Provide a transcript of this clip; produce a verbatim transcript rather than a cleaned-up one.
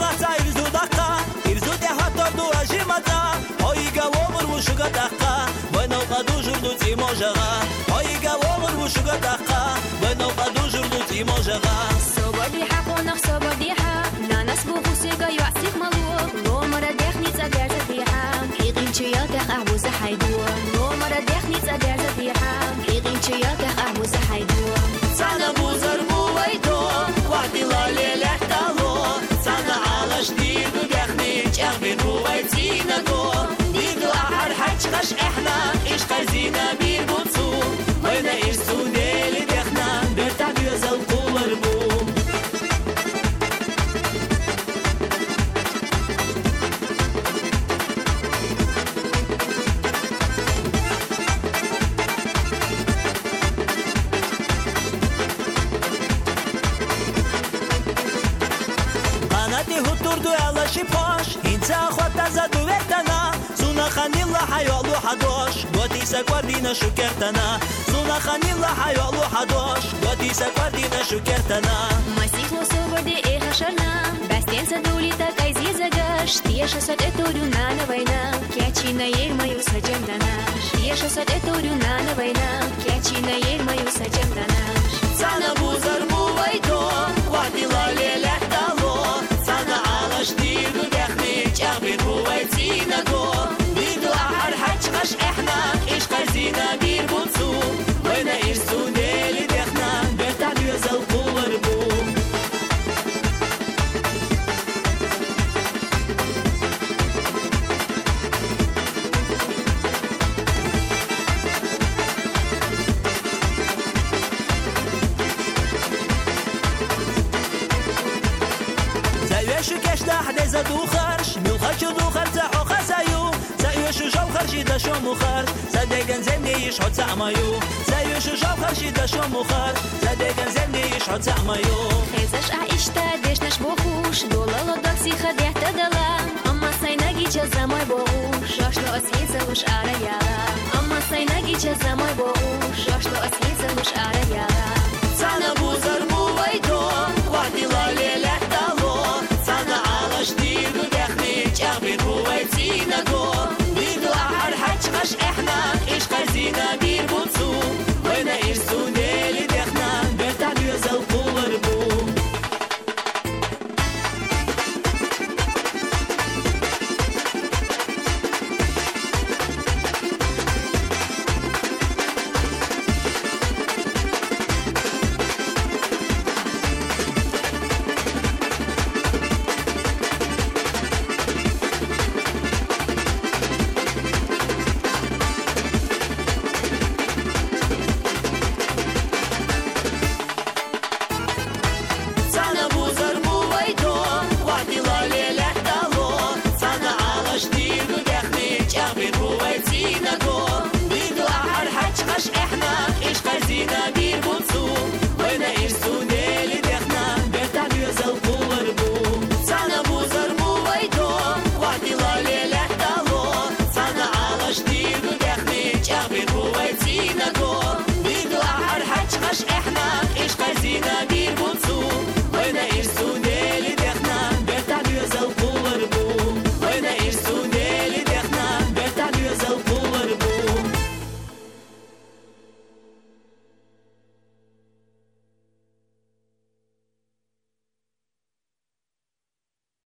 masa irzu daka irzu de hator du ajimata oi gawomur bu shuga daka bueno qadu jurdu ti mojaga oi gawomur bu shuga daka bueno qadu jurdu ti mojaga sobodi haqona sobodi ha nanas bu khusega yu'sif malu no mara dakhni tsadar zadiha iqin chiyata ahbuz haydu no mara dakhni tsadar zadiha iqin chiyata ahbuz haydu sana buzar bu waydo waqti la lelahtalo sana alash didu dakhni chagbi bu waytina go didu ahar hachqash ihna ish qazina bir butsu wayna irsu deli dakhna bertab yazal qular bu huturdu alashi posh inza khota zadu vetana suna khanilla hayalu hadosh goti sakwardina shukertana suna khanilla hayalu hadosh goti sakwardina shukertana masihlo sobodi e khashana basten saduli ta kaizi zagash tiesha sad etoryu na vayna kyachina yer mayu sajamdana tiesha sad etoryu na vayna kyachina yer mayu sajamdana sana buzar bu vaydo waqti la lelahtalo sana alash didu dakhni chagbi bu waytina go didu ahar hachqash ihna ish qazina bir butsu wayna irsu deli dakhna bertab yazal qular bu شكش لحد زدو خرش ميو خرش دو خرش زحو خسايو زايو شو جو خرشي دا شو مخر زدقن زمني يشحط زعمايو زايو شو جو خرشي دا شو مخر زدقن زمني يشحط زعمايو خيزش اعيشتا ديش نشبو خوش دولا لدكسي خديح تدلا اما سايناقي جزاماي بوش شاشلو اسهيزة وش اريالا اما سايناقي جزاماي بوش شاشلو اسهيزة وش اريالا